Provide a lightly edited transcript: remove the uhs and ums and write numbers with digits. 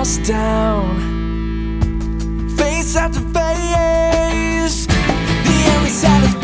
us down, face after face. The endless silence